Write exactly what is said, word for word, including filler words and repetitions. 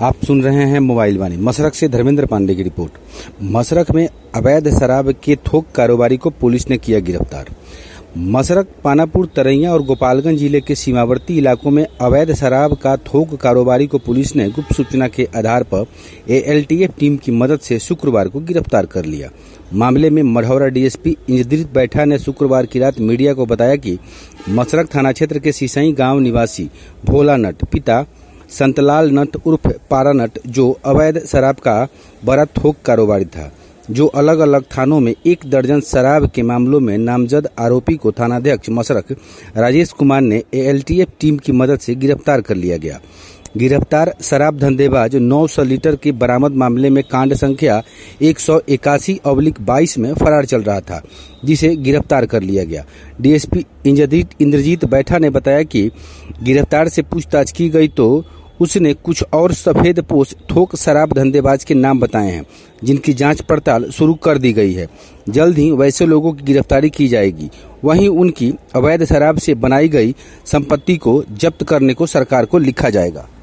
आप सुन रहे हैं मोबाइल वाणी। मसरख से धर्मेंद्र पांडे की रिपोर्ट। मसरख में अवैध शराब के थोक कारोबारी को पुलिस ने किया गिरफ्तार। मसरख, पानापुर, तरैया और गोपालगंज जिले के सीमावर्ती इलाकों में अवैध शराब का थोक कारोबारी को पुलिस ने गुप्त सूचना के आधार पर एएलटीएफ टीम की मदद से शुक्रवार को गिरफ्तार कर लिया। मामले में मढ़ौरा डीएसपी इंद्रजीत बैठा ने शुक्रवार की रात मीडिया को बताया कि मसरख थाना क्षेत्र के सिसई गांव निवासी भोला नट पिता संतलाल नट उर्फ पारा नट, जो अवैध शराब का बड़ा थोक कारोबारी था, जो अलग अलग थानों में एक दर्जन शराब के मामलों में नामजद आरोपी को थानाध्यक्ष मसरख राजेश कुमार ने एएलटीएफ टीम की मदद से गिरफ्तार कर लिया गया। गिरफ्तार शराब धंधेबाज नौ सौ लीटर के बरामद मामले में कांड संख्या एक सौ इक्यासी ऑब्लिक बाईस में फरार चल रहा था, जिसे गिरफ्तार कर लिया गया। डीएसपी इंद्रजीत इंद्रजीत बैठा ने बताया कि गिरफ्तार से पूछताछ की गई तो उसने कुछ और सफेद पोश थोक शराब धंधेबाज के नाम बताए हैं, जिनकी जांच पड़ताल शुरू कर दी गई है। जल्द ही वैसे लोगों की गिरफ्तारी की जाएगी। वहीं उनकी अवैध शराब से बनाई गई संपत्ति को जब्त करने को सरकार को लिखा जाएगा।